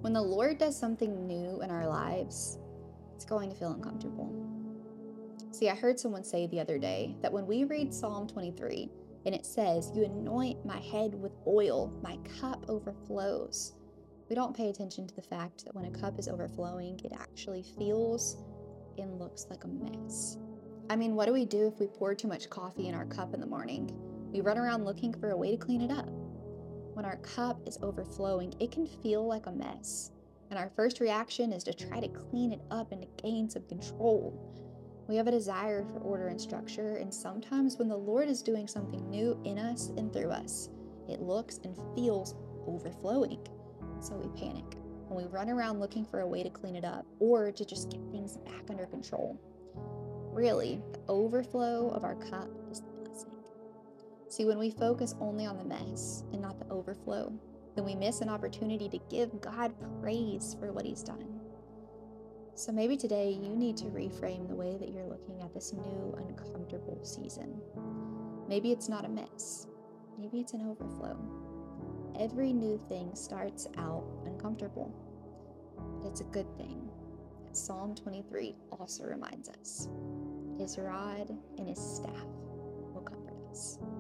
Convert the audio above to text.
When the Lord does something new in our lives, it's going to feel uncomfortable. See, I heard someone say the other day that when we read Psalm 23 and it says, "You anoint my head with oil, my cup overflows," we don't pay attention to the fact that when a cup is overflowing, it actually feels and looks like a mess. I mean, what do we do if we pour too much coffee in our cup in the morning? We run around looking for a way to clean it up. When our cup is overflowing, it can feel like a mess. And our first reaction is to try to clean it up and to gain some control. We have a desire for order and structure, and sometimes when the Lord is doing something new in us and through us, it looks and feels overflowing. So we panic and we run around looking for a way to clean it up or to just get things back under control. Really, the overflow of our cup is the blessing. See, when we focus only on the mess and not the overflow, then we miss an opportunity to give God praise for what He's done. So maybe today you need to reframe the way that you're looking at this new uncomfortable season. Maybe it's not a mess, maybe it's an overflow. Every new thing starts out uncomfortable, but it's a good thing. Psalm 23 also reminds us His rod and His staff will comfort us.